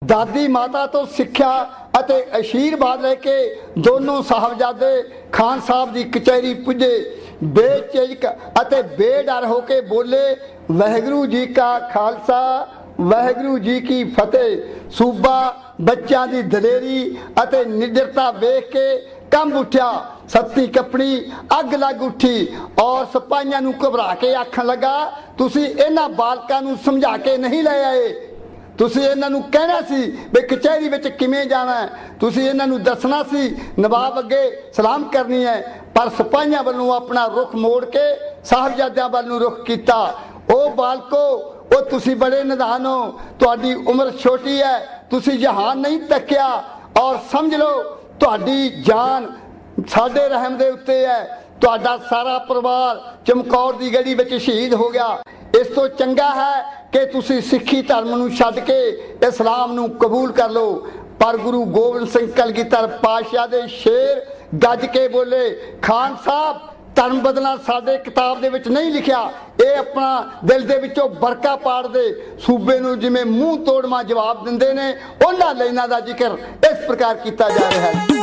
दादी माता तो सिक्ख्या ਅਤੇ आशीर्वाद लेके दोनों साहबजादे खान साहब की कचहरी पुजे। बेझिझक ਅਤੇ बेडर होके बोले, वाहिगुरू जी का खालसा वाहिगुरू जी की फतेह। सूबा बच्चों की दलेरी ਅਤੇ निडरता वेख के कंब उठा। सत्ती कपड़ी अग लग उठी और सिपाहियों नूं घबरा के आखन लगा, तुसी इन्हां बालकां नूं समझा के नहीं ले आए, तुसी इन्हां नूं कहना सी भी कचहरी विच किवें जाना है, तुसी इन्हां नूं दसना सी नवाब अगे सलाम करनी है। पर सिपाहियों वालों अपना रुख मोड़ के साहबजादियां वाल नूं रुख कीता। ओ बालको, ओ तुसी बड़े निधान हो, तुहाडी उम्र छोटी है, तुसी जहान नहीं तकिया और समझ लो तुहाडी जान साडे रहम दे उत्ते है। तुहाडा सारा परिवार चमकौर दी गढ़ी विच शहीद हो गया। इस तो चंगा है कि तुसी सिੱਖੀ धर्म नूं छड्ड के इस्लाम नूं कबूल कर लो। पर गुरु गोबिंद सिंह कलगीधर पातशाह दे शेर गज के बोले, खान साहब धर्म बदलना साडे किताब दे विच नहीं लिखिया, ये अपना दिल दे विचों बरका पाड़ दे। सूबे नूं जिवें मूँह तोड़मा जवाब दिंदे ने, उन्हां लाइनां दा जिक्र इस प्रकार कीता जा रहा है।